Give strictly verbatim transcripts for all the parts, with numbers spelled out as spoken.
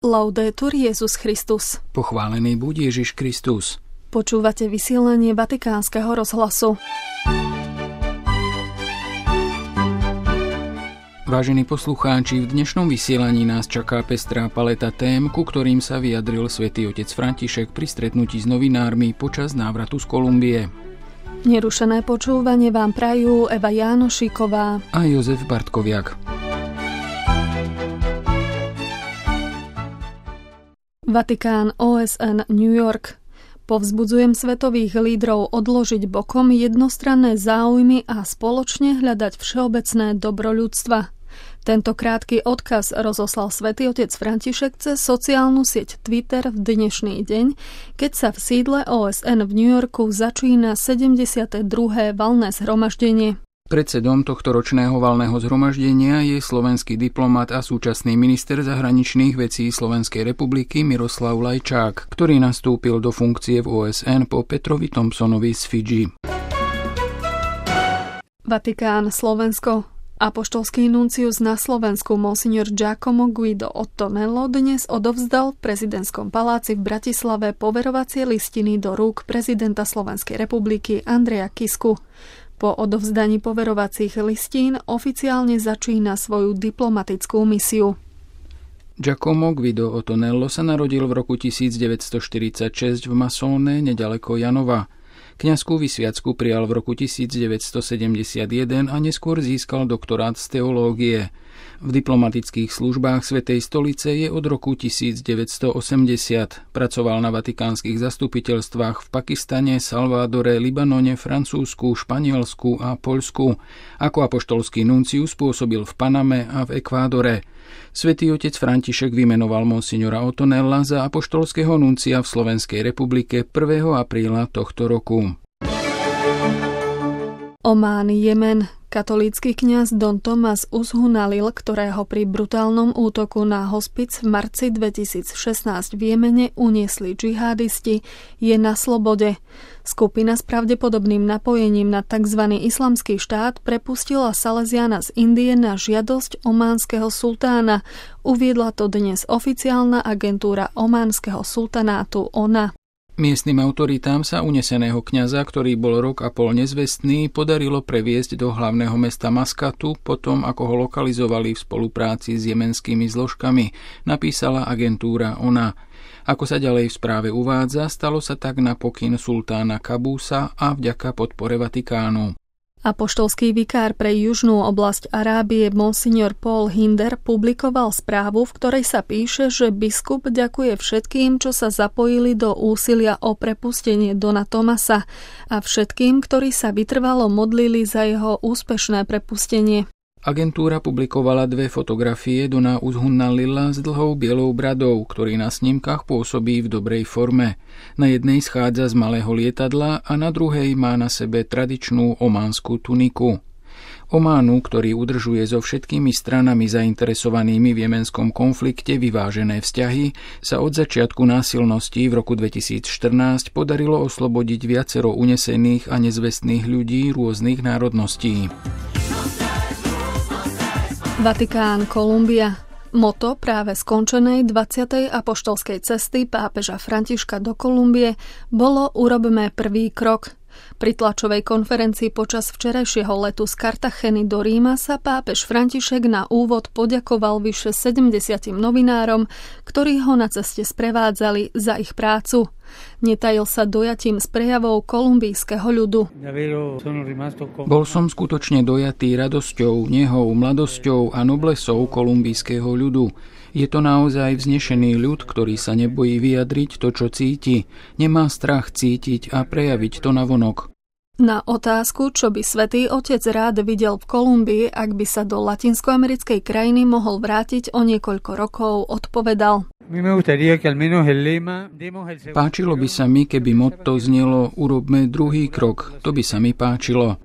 Laudetur Jesus Christus. Pochválený buď Ježiš Kristus. Počúvate vysielanie Vatikánskeho rozhlasu. Vážení poslucháči, v dnešnom vysielaní nás čaká pestrá paleta tém, ku ktorým sa vyjadril svätý otec František pri stretnutí s novinármi počas návratu z Kolumbie. Nerušené počúvanie vám prajú Eva Jánošíková a Jozef Bartkoviak. Vatikán, ó es en, New York. Povzbudzujem svetových lídrov odložiť bokom jednostranné záujmy a spoločne hľadať všeobecné dobro ľudstva. Tento krátky odkaz rozoslal svätý otec František cez sociálnu sieť Twitter v dnešný deň, keď sa v sídle ó es en v New Yorku začína sedemdesiate druhé valné zhromaždenie. Predsedom tohto ročného valného zhromaždenia je slovenský diplomat a súčasný minister zahraničných vecí Slovenskej republiky Miroslav Lajčák, ktorý nastúpil do funkcie v ó es en po Petrovi Thompsonovi z Fidži. Vatikán, Slovensko. Apoštolský nuncius na Slovensku monsignor Giacomo Guido Ottonello dnes odovzdal v prezidentskom paláci v Bratislave poverovacie listiny do rúk prezidenta Slovenskej republiky Andreja Kisku. Po odovzdaní poverovacích listín oficiálne začína svoju diplomatickú misiu. Giacomo Guido Ottonello sa narodil v roku tisícdeväťstoštyridsaťšesť v Masone, nedaleko Janova. Kňazskú vysviacku prijal v roku tisícdeväťstosedemdesiatjeden a neskôr získal doktorát z teológie. V diplomatických službách Svätej stolice je od roku tisícdeväťstoosemdesiat. Pracoval na vatikánskych zastupiteľstvách v Pakistane, Salvadore, Libanone, Francúzsku, Španielsku a Poľsku. Ako apoštolský nuncius pôsobil v Paname a v Ekvádore. Svätý otec František vymenoval monsignora Ottonella za apoštolského nuncia v Slovenskej republike prvého apríla tohto roku. Omán, Jemen. Katolícky kňaz Don Tomás Uzhunalil, ktorého pri brutálnom útoku na hospic v marci dvetisícšestnásť v Jemene uniesli džihadisti, je na slobode. Skupina s pravdepodobným napojením na tzv. Islamský štát prepustila Salesiana z Indie na žiadosť ománskeho sultána. Uviedla to dnes oficiálna agentúra ománskeho sultanátu ó en á. Miestnym autoritám sa uneseného kňaza, ktorý bol rok a pol nezvestný, podarilo previesť do hlavného mesta Maskatu potom, ako ho lokalizovali v spolupráci s jemenskými zložkami, napísala agentúra ó en á. Ako sa ďalej v správe uvádza, stalo sa tak na pokyn sultána Kabúsa a vďaka podpore Vatikánu. Apoštolský vikár pre južnú oblasť Arábie monsignor Paul Hinder publikoval správu, v ktorej sa píše, že biskup ďakuje všetkým, čo sa zapojili do úsilia o prepustenie Dona Tomasa a všetkým, ktorí sa vytrvalo modlili za jeho úspešné prepustenie. Agentúra publikovala dve fotografie Dona Uzhunalila s dlhou bielou bradou, ktorý na snímkach pôsobí v dobrej forme. Na jednej schádza z malého lietadla a na druhej má na sebe tradičnú ománsku tuniku. Ománu, ktorý udržuje so všetkými stranami zainteresovanými v jemenskom konflikte vyvážené vzťahy, sa od začiatku násilností v roku dvetisícštrnásť podarilo oslobodiť viacero unesených a nezvestných ľudí rôznych národností. Vatikán, Kolumbia. Moto práve skončenej dvadsiatej apoštolskej cesty pápeža Františka do Kolumbie bolo Urobme prvý krok. Pri tlačovej konferencii počas včerajšieho letu z Kartacheny do Ríma sa pápež František na úvod poďakoval vyše sedemdesiatim novinárom, ktorí ho na ceste sprevádzali, za ich prácu. Netajil sa dojatím z prejavov kolumbijského ľudu. Bol som skutočne dojatý radosťou, nehou, mladosťou a noblesou kolumbijského ľudu. Je to naozaj vznešený ľud, ktorý sa nebojí vyjadriť to, čo cíti. Nemá strach cítiť a prejaviť to navonok. Na otázku, čo by svätý otec rád videl v Kolumbii, ak by sa do latinskoamerickej krajiny mohol vrátiť o niekoľko rokov, odpovedal: Páčilo by sa mi, keby motto znelo Urobme druhý krok. To by sa mi páčilo.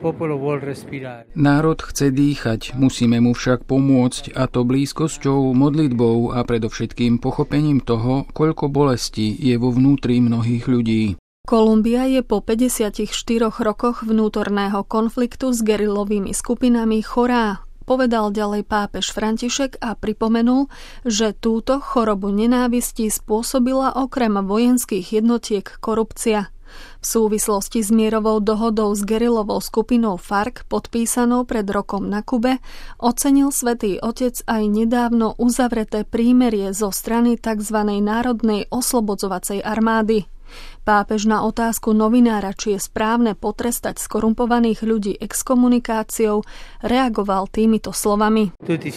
Národ chce dýchať, musíme mu však pomôcť, a to blízkosťou, modlitbou a predovšetkým pochopením toho, koľko bolesti je vo vnútri mnohých ľudí. Kolumbia je po päťdesiatich štyroch rokoch vnútorného konfliktu s gerilovými skupinami chorá. povedal ďalej pápež František a pripomenul, že túto chorobu nenávisti spôsobila okrem vojenských jednotiek korupcia. V súvislosti s mierovou dohodou s gerilovou skupinou FARC podpísanou pred rokom na Kube ocenil Svätý Otec aj nedávno uzavreté prímerie zo strany tzv. Národnej oslobodzovacej armády. Pápež na otázku novinára, či je správne potrestať skorumpovaných ľudí exkomunikáciou, reagoval týmito slovami.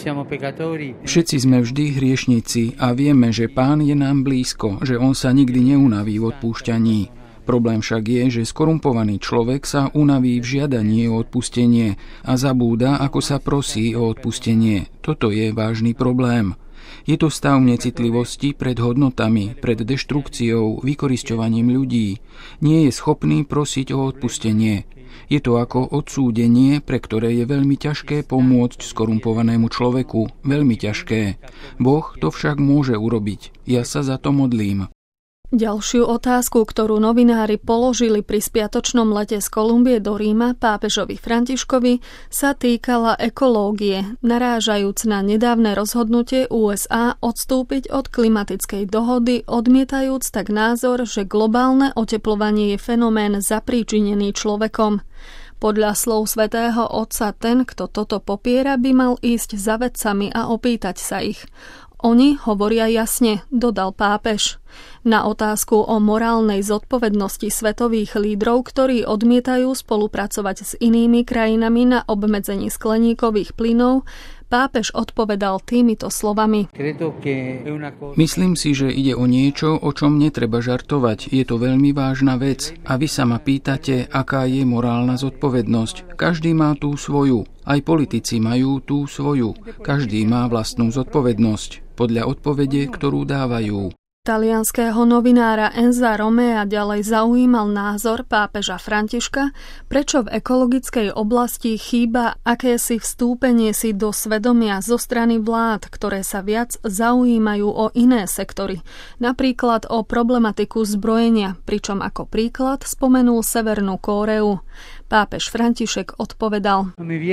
Všetci sme vždy hriešnici a vieme, že Pán je nám blízko, že on sa nikdy neunaví v odpúšťaní. Problém však je, že skorumpovaný človek sa unaví v žiadaní o odpustenie a zabúda, ako sa prosí o odpustenie. Toto je vážny problém. Je to stav necitlivosti pred hodnotami, pred deštrukciou, vykorisťovaním ľudí. Nie je schopný prosiť o odpustenie. Je to ako odsúdenie, pre ktoré je veľmi ťažké pomôcť skorumpovanému človeku. Veľmi ťažké. Boh to však môže urobiť. Ja sa za to modlím. Ďalšiu otázku, ktorú novinári položili pri spiatočnom lete z Kolumbie do Ríma pápežovi Františkovi, sa týkala ekológie, narážajúc na nedávne rozhodnutie ú es á odstúpiť od klimatickej dohody, odmietajúc tak názor, že globálne oteplovanie je fenomén zapríčinený človekom. Podľa slov svätého Otca ten, kto toto popiera, by mal ísť za vedcami a opýtať sa ich. Oni hovoria jasne, dodal pápež. Na otázku o morálnej zodpovednosti svetových lídrov, ktorí odmietajú spolupracovať s inými krajinami na obmedzení skleníkových plynov, pápež odpovedal týmito slovami. Myslím si, že ide o niečo, o čom netreba žartovať. Je to veľmi vážna vec. A vy sa ma pýtate, aká je morálna zodpovednosť. Každý má tú svoju. Aj politici majú tú svoju. Každý má vlastnú zodpovednosť. Podľa odpovede, ktorú dávajú. Talianskeho novinára Enza Romea ďalej zaujímal názor pápeža Františka, prečo v ekologickej oblasti chýba akési vstúpenie si do svedomia zo strany vlád, ktoré sa viac zaujímajú o iné sektory, napríklad o problematiku zbrojenia, pričom ako príklad spomenul Severnú Kóreu. Pápež František odpovedal.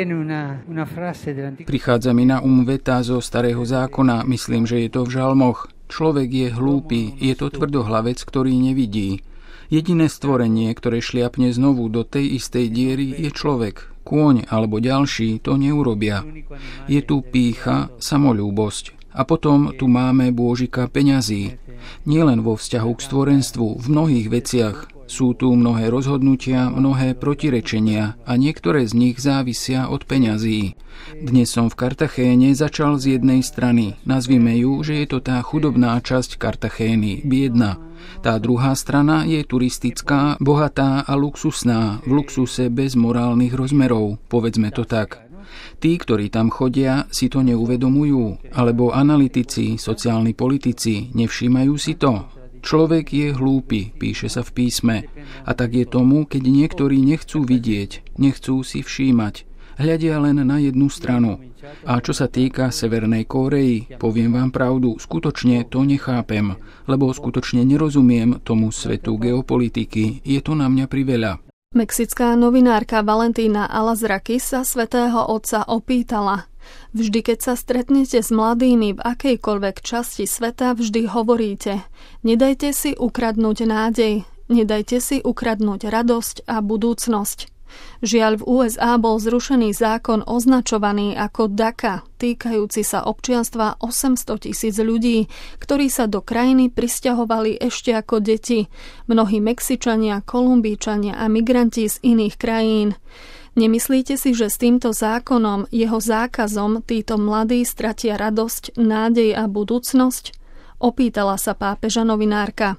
Prichádza mi na um veta zo Starého zákona, myslím, že je to v žalmoch. Človek je hlúpy, je to tvrdohlavec, ktorý nevidí. Jediné stvorenie, ktoré šliapne znovu do tej istej diery, je človek. Kôň alebo ďalší to neurobia. Je tu pýcha, samoľúbosť. A potom tu máme bôžika peňazí. Nielen vo vzťahu k stvorenstvu, v mnohých veciach. Sú tu mnohé rozhodnutia, mnohé protirečenia a niektoré z nich závisia od peňazí. Dnes som v Kartachéne začal z jednej strany. Nazvime ju, že je to tá chudobná časť Kartachény, biedna. Tá druhá strana je turistická, bohatá a luxusná, v luxuse bez morálnych rozmerov, povedzme to tak. Tí, ktorí tam chodia, si to neuvedomujú, alebo analytici, sociálni politici, nevšímajú si to. Človek je hlúpy, píše sa v písme. A tak je tomu, keď niektorí nechcú vidieť, nechcú si všímať. Hľadia len na jednu stranu. A čo sa týka Severnej Kórei, poviem vám pravdu, skutočne to nechápem, lebo skutočne nerozumiem tomu svetu geopolitiky. Je to na mňa priveľa. Mexická novinárka Valentína Alazrakis sa svätého Otca opýtala. Vždy, keď sa stretnete s mladými v akejkoľvek časti sveta, vždy hovoríte: nedajte si ukradnúť nádej, nedajte si ukradnúť radosť a budúcnosť. Žiaľ, v ú es á bol zrušený zákon označovaný ako DACA, týkajúci sa občianstva osemsto tisíc ľudí, ktorí sa do krajiny prisťahovali ešte ako deti. Mnohí Mexičania, Kolumbíčania a migranti z iných krajín. Nemyslíte si, že s týmto zákonom, jeho zákazom, títo mladí stratia radosť, nádej a budúcnosť? Opýtala sa pápeža novinárka.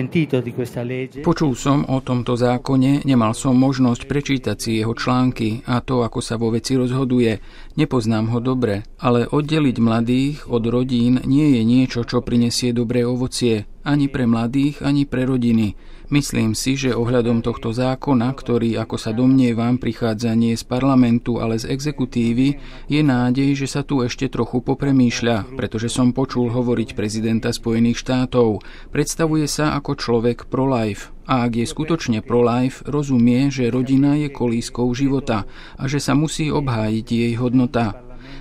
Počul som o tomto zákone, nemal som možnosť prečítať si jeho články a to, ako sa vo veci rozhoduje. Nepoznám ho dobre, ale oddeliť mladých od rodín nie je niečo, čo prinesie dobré ovocie, ani pre mladých, ani pre rodiny. Myslím si, že ohľadom tohto zákona, ktorý, ako sa domnievam, prichádza nie z parlamentu, ale z exekutívy, je nádej, že sa tu ešte trochu popremýšľa, pretože som počul hovoriť prezidenta Spojených štátov. Predstavuje sa ako človek pro-life. A ak je skutočne pro-life, rozumie, že rodina je kolískou života a že sa musí obhájiť jej hodnota.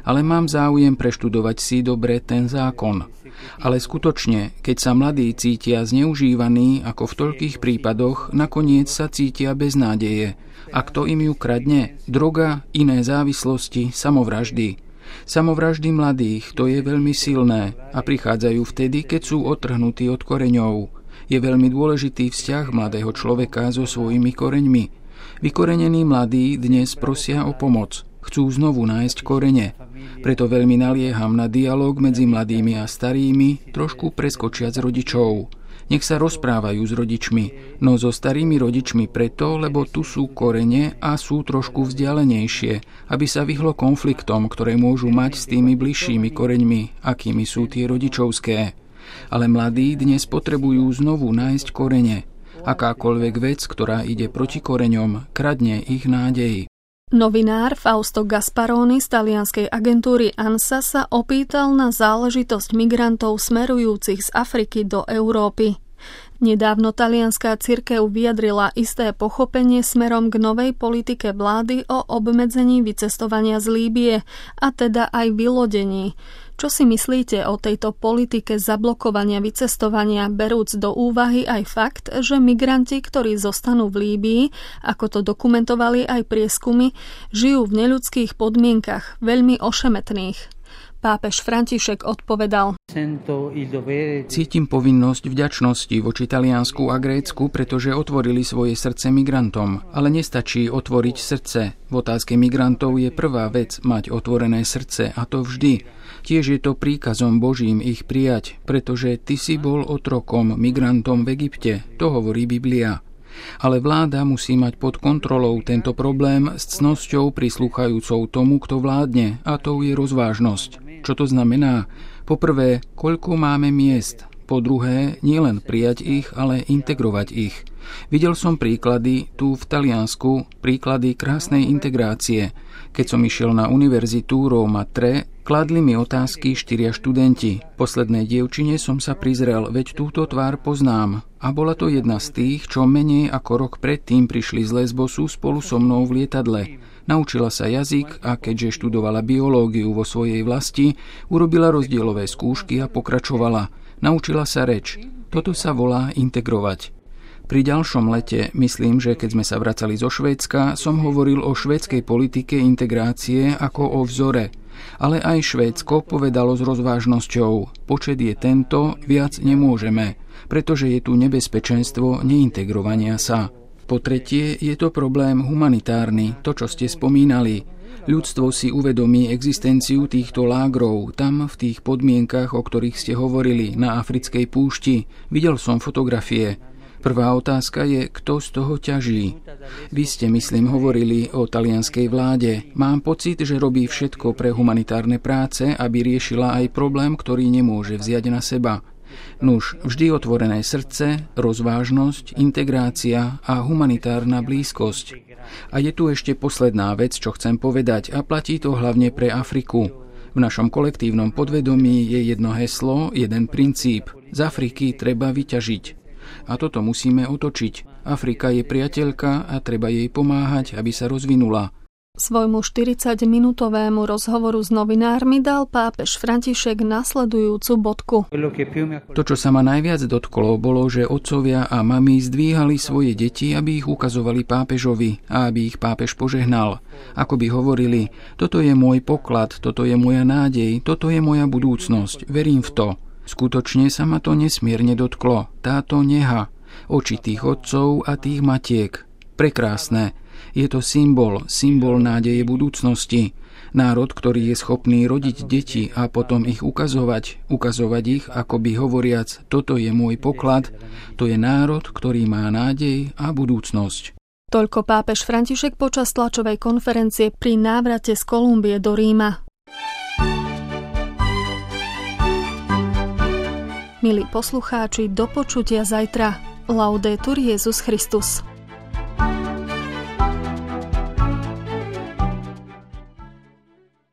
ale mám záujem preštudovať si dobre ten zákon. Ale skutočne, keď sa mladí cítia zneužívaní, ako v toľkých prípadoch, nakoniec sa cítia bez nádeje. A kto im ju kradne? Droga, iné závislosti, samovraždy. Samovraždy mladých, to je veľmi silné a prichádzajú vtedy, keď sú odtrhnutí od koreňov. Je veľmi dôležitý vzťah mladého človeka so svojimi koreňmi. Vykorenení mladí dnes prosia o pomoc. Chcú znovu nájsť korene. Preto veľmi nalieham na dialóg medzi mladými a starými, trošku preskočiac rodičov. Nech sa rozprávajú s rodičmi, no so starými rodičmi preto, lebo tu sú korene a sú trošku vzdialenejšie, aby sa vyhlo konfliktom, ktoré môžu mať s tými bližšími koreňmi, akými sú tie rodičovské. Ale mladí dnes potrebujú znovu nájsť korene. Akákoľvek vec, ktorá ide proti koreňom, kradne ich nádej. Novinár Fausto Gasparoni z talianskej agentúry ANSA sa opýtal na záležitosť migrantov smerujúcich z Afriky do Európy. Nedávno talianská cirkev vyjadrila isté pochopenie smerom k novej politike vlády o obmedzení vycestovania z Líbie, a teda aj vylodení. Čo si myslíte o tejto politike zablokovania vycestovania, berúc do úvahy aj fakt, že migranti, ktorí zostanú v Líbii, ako to dokumentovali aj prieskumy, žijú v neľudských podmienkach, veľmi ošemetných? Pápež František odpovedal: Cítim povinnosť vďačnosti voči Taliansku a Grécku, pretože otvorili svoje srdce migrantom. Ale nestačí otvoriť srdce. V otázke migrantov je prvá vec mať otvorené srdce, a to vždy. Tiež je to príkazom Božím ich prijať, pretože ty si bol otrokom, migrantom v Egypte. To hovorí Biblia. Ale vláda musí mať pod kontrolou tento problém s cnosťou prislúchajúcou tomu, kto vládne, a to je rozvážnosť. Čo to znamená? Poprvé, koľko máme miest. Po druhé, nielen prijať ich, ale integrovať ich. Videl som príklady tu v Taliansku, príklady krásnej integrácie. Keď som išiel na univerzitu Roma tri, kladli mi otázky štyria študenti. Poslednej dievčine som sa prizrel, veď túto tvár poznám. A bola to jedna z tých, čo menej ako rok predtým prišli z Lesbosu spolu so mnou v lietadle. Naučila sa jazyk a keďže študovala biológiu vo svojej vlasti, urobila rozdielové skúšky a pokračovala. Naučila sa reč. Toto sa volá integrovať. Pri ďalšom lete, myslím, že keď sme sa vracali zo Švédska, som hovoril o švédskej politike integrácie ako o vzore. Ale aj Švédsko povedalo s rozvážnosťou: počet je tento, viac nemôžeme, pretože je tu nebezpečenstvo neintegrovania sa. Po tretie, je to problém humanitárny, to, čo ste spomínali. Ľudstvo si uvedomí existenciu týchto lágrov tam, v tých podmienkach, o ktorých ste hovorili, na africkej púšti. Videl som fotografie. Prvá otázka je, kto z toho ťaží. Vy ste, myslím, hovorili o talianskej vláde. Mám pocit, že robí všetko pre humanitárne práce, aby riešila aj problém, ktorý nemôže vziať na seba. Nuž, vždy otvorené srdce, rozvážnosť, integrácia a humanitárna blízkosť. A je tu ešte posledná vec, čo chcem povedať, a platí to hlavne pre Afriku. V našom kolektívnom podvedomí je jedno heslo, jeden princíp. Z Afriky treba vyťažiť. A toto musíme otočiť. Afrika je priateľka a treba jej pomáhať, aby sa rozvinula. Svojmu štyridsaťminútovému rozhovoru s novinármi dal pápež František nasledujúcu bodku. To, čo sa ma najviac dotklo, bolo, že otcovia a mami zdvíhali svoje deti, aby ich ukazovali pápežovi a aby ich pápež požehnal. Ako by hovorili: toto je môj poklad, toto je moja nádej, toto je moja budúcnosť, verím v to. Skutočne sa ma to nesmierne dotklo, táto neha, oči tých otcov a tých matiek. Prekrásne. Je to symbol, symbol nádeje budúcnosti. Národ, ktorý je schopný rodiť deti a potom ich ukazovať, ukazovať ich, akoby hovoriac: toto je môj poklad, to je národ, ktorý má nádej a budúcnosť. Toľko pápež František počas tlačovej konferencie pri návrate z Kolumbie do Ríma. Milí poslucháči, do počutia zajtra. Laudetur Jesus Christus.